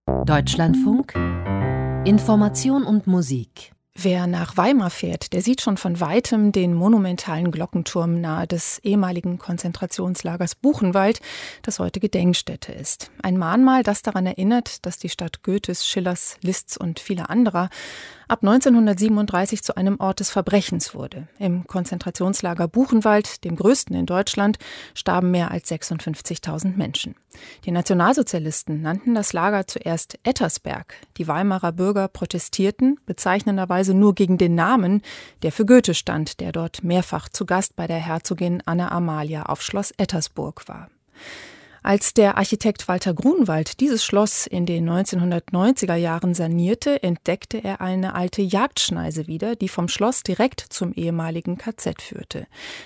Deutschlandfunk Information und Musik. Wer nach Weimar fährt, der sieht schon von Weitem den monumentalen Glockenturm nahe des ehemaligen Konzentrationslagers Buchenwald, das heute Gedenkstätte ist. Ein Mahnmal, das daran erinnert, dass die Stadt Goethes, Schillers, Liszts und vieler anderer ab 1937 zu einem Ort des Verbrechens wurde. Im Konzentrationslager Buchenwald, dem größten in Deutschland, starben mehr als 56.000 Menschen. Die Nationalsozialisten nannten das Lager zuerst Ettersberg. Die Weimarer Bürger protestierten, bezeichnenderweise nur gegen den Namen, der für Goethe stand, der dort mehrfach zu Gast bei der Herzogin Anna Amalia auf Schloss Ettersburg war. Als der Architekt Walter Grunwald dieses Schloss in den 1990er Jahren sanierte, entdeckte er eine alte Jagdschneise wieder, die vom Schloss direkt zum ehemaligen KZ führte.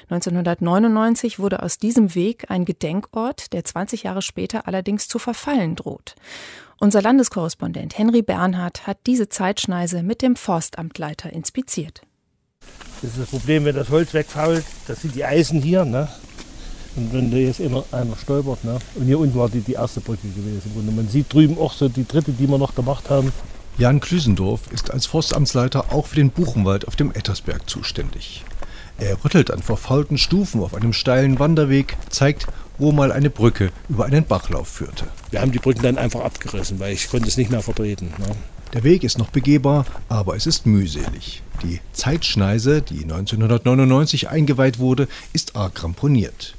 1999 wurde aus diesem Weg ein Gedenkort, der 20 Jahre später allerdings zu verfallen droht. Unser Landeskorrespondent Henry Bernhard hat diese Zeitschneise mit dem Forstamtleiter inspiziert. Das ist das Problem, wenn das Holz wegfault, das sind die Eisen hier, ne? Und wenn da jetzt immer einer stolpert, ne? Und hier unten war die erste Brücke gewesen. Und man sieht drüben auch so die dritte, die wir noch gemacht haben. Jan Klüsendorf ist als Forstamtsleiter auch für den Buchenwald auf dem Ettersberg zuständig. Er rüttelt an verfaulten Stufen auf einem steilen Wanderweg, zeigt, wo mal eine Brücke über einen Bachlauf führte. Wir haben die Brücken dann einfach abgerissen, weil ich konnte es nicht mehr vertreten. Ne? Der Weg ist noch begehbar, aber es ist mühselig. Die Zeitschneise, die 1999 eingeweiht wurde, ist arg ramponiert.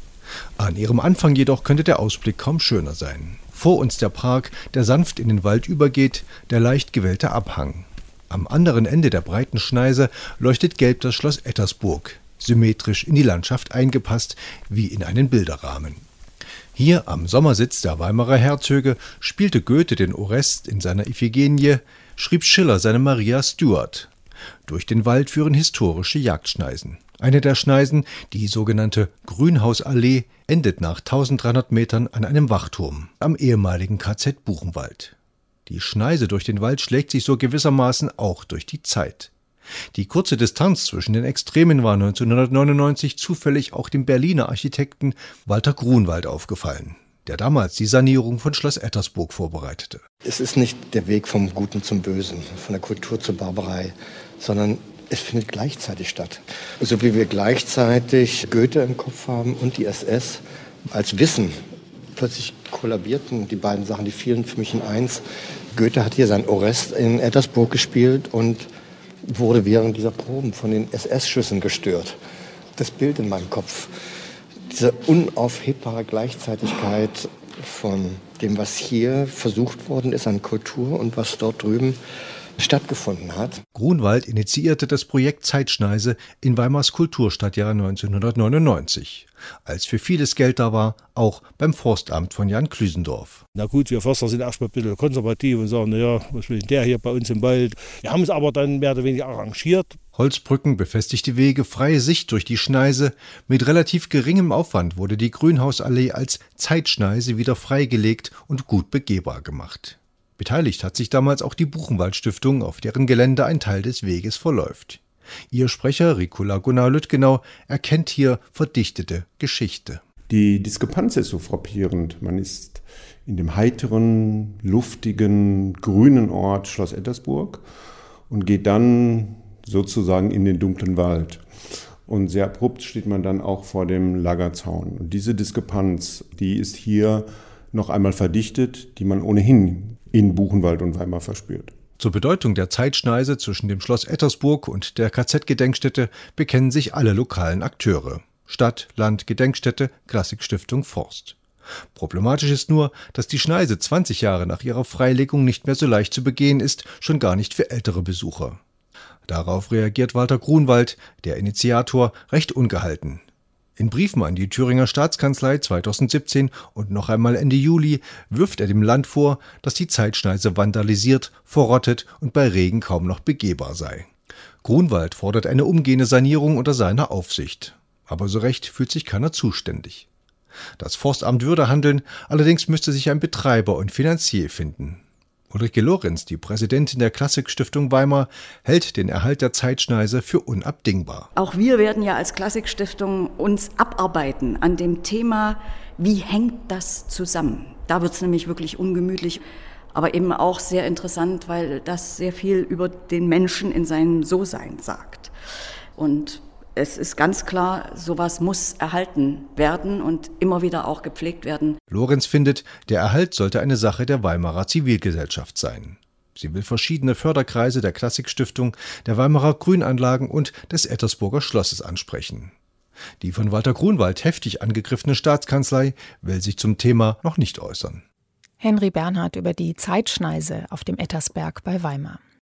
An ihrem Anfang jedoch könnte der Ausblick kaum schöner sein. Vor uns der Park, der sanft in den Wald übergeht, der leicht gewellte Abhang. Am anderen Ende der breiten Schneise leuchtet gelb das Schloss Ettersburg, symmetrisch in die Landschaft eingepasst, wie in einen Bilderrahmen. Hier am Sommersitz der Weimarer Herzöge spielte Goethe den Orest in seiner Iphigenie, schrieb Schiller seine Maria Stuart. Durch den Wald führen historische Jagdschneisen. Eine der Schneisen, die sogenannte Grünhausallee, endet nach 1300 Metern an einem Wachturm am ehemaligen KZ Buchenwald. Die Schneise durch den Wald schlägt sich so gewissermaßen auch durch die Zeit. Die kurze Distanz zwischen den Extremen war 1999 zufällig auch dem Berliner Architekten Walter Grunwald aufgefallen, der damals die Sanierung von Schloss Ettersburg vorbereitete. Es ist nicht der Weg vom Guten zum Bösen, von der Kultur zur Barbarei, sondern es findet gleichzeitig statt. So wie wir gleichzeitig Goethe im Kopf haben und die SS als Wissen. Plötzlich kollabierten die beiden Sachen, die fielen für mich in eins. Goethe hat hier sein Orest in Ettersburg gespielt und wurde während dieser Proben von den SS-Schüssen gestört. Das Bild in meinem Kopf, diese unaufhebbare Gleichzeitigkeit von dem, was hier versucht worden ist an Kultur und was dort drüben stattgefunden hat. Grunwald initiierte das Projekt Zeitschneise in Weimars Kulturstadtjahr 1999, als für vieles Geld da war, auch beim Forstamt von Jan Klüsendorf. Na gut, wir Förster sind erstmal ein bisschen konservativ und sagen, naja, was will denn der hier bei uns im Wald? Wir haben es aber dann mehr oder weniger arrangiert. Holzbrücken, befestigte Wege, freie Sicht durch die Schneise. Mit relativ geringem Aufwand wurde die Grünhausallee als Zeitschneise wieder freigelegt und gut begehbar gemacht. Beteiligt hat sich damals auch die Buchenwald-Stiftung, auf deren Gelände ein Teil des Weges verläuft. Ihr Sprecher, Ricola Gunnar Lüttgenau, erkennt hier verdichtete Geschichte. Die Diskrepanz ist so frappierend. Man ist in dem heiteren, luftigen, grünen Ort Schloss Ettersburg und geht dann sozusagen in den dunklen Wald. Und sehr abrupt steht man dann auch vor dem Lagerzaun. Und diese Diskrepanz, die ist hier noch einmal verdichtet, die man ohnehin in Buchenwald und Weimar verspürt. Zur Bedeutung der Zeitschneise zwischen dem Schloss Ettersburg und der KZ-Gedenkstätte bekennen sich alle lokalen Akteure. Stadt, Land, Gedenkstätte, Klassikstiftung, Forst. Problematisch ist nur, dass die Schneise 20 Jahre nach ihrer Freilegung nicht mehr so leicht zu begehen ist, schon gar nicht für ältere Besucher. Darauf reagiert Walter Grunwald, der Initiator, recht ungehalten. In Briefen an die Thüringer Staatskanzlei 2017 und noch einmal Ende Juli wirft er dem Land vor, dass die Zeitschneise vandalisiert, verrottet und bei Regen kaum noch begehbar sei. Grunwald fordert eine umgehende Sanierung unter seiner Aufsicht. Aber so recht fühlt sich keiner zuständig. Das Forstamt würde handeln, allerdings müsste sich ein Betreiber und Finanzier finden. Ulrike Lorenz, die Präsidentin der Klassikstiftung Weimar, hält den Erhalt der Zeitschneise für unabdingbar. Auch wir werden ja als Klassikstiftung uns abarbeiten an dem Thema, wie hängt das zusammen? Da wird es nämlich wirklich ungemütlich. aber eben auch sehr interessant, weil das sehr viel über den Menschen in seinem So-Sein sagt. Und es ist ganz klar, sowas muss erhalten werden und immer wieder auch gepflegt werden. Lorenz findet, der Erhalt sollte eine Sache der Weimarer Zivilgesellschaft sein. Sie will verschiedene Förderkreise der Klassikstiftung, der Weimarer Grünanlagen und des Ettersburger Schlosses ansprechen. Die von Walter Grunwald heftig angegriffene Staatskanzlei will sich zum Thema noch nicht äußern. Henry Bernhard über die Zeitschneise auf dem Ettersberg bei Weimar.